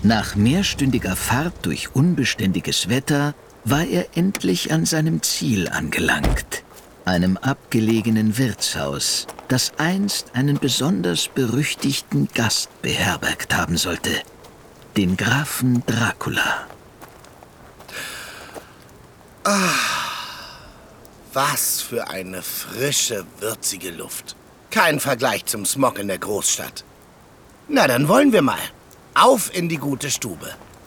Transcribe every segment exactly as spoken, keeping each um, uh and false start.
Nach mehrstündiger Fahrt durch unbeständiges Wetter war er endlich an seinem Ziel angelangt, einem abgelegenen Wirtshaus, das einst einen besonders berüchtigten Gast beherbergt haben sollte, den Grafen Dracula. Ah, was für eine frische, würzige Luft. Kein Vergleich zum Smog in der Großstadt. Na, dann wollen wir mal. Auf in die gute Stube.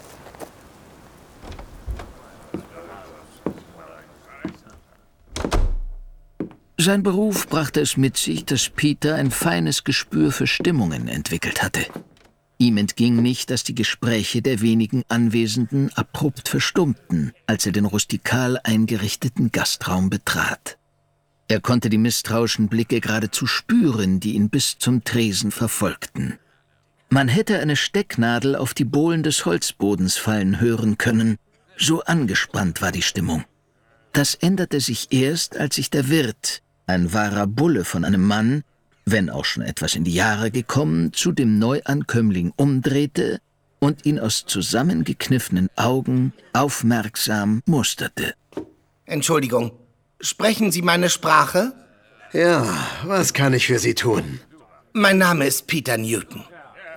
Sein Beruf brachte es mit sich, dass Peter ein feines Gespür für Stimmungen entwickelt hatte. Ihm entging nicht, dass die Gespräche der wenigen Anwesenden abrupt verstummten, als er den rustikal eingerichteten Gastraum betrat. Er konnte die misstrauischen Blicke geradezu spüren, die ihn bis zum Tresen verfolgten. Man hätte eine Stecknadel auf die Bohlen des Holzbodens fallen hören können, so angespannt war die Stimmung. Das änderte sich erst, als sich der Wirt, ein wahrer Bulle von einem Mann, wenn auch schon etwas in die Jahre gekommen, zu dem Neuankömmling umdrehte und ihn aus zusammengekniffenen Augen aufmerksam musterte. Entschuldigung, sprechen Sie meine Sprache? Ja, was kann ich für Sie tun? Mein Name ist Peter Newton.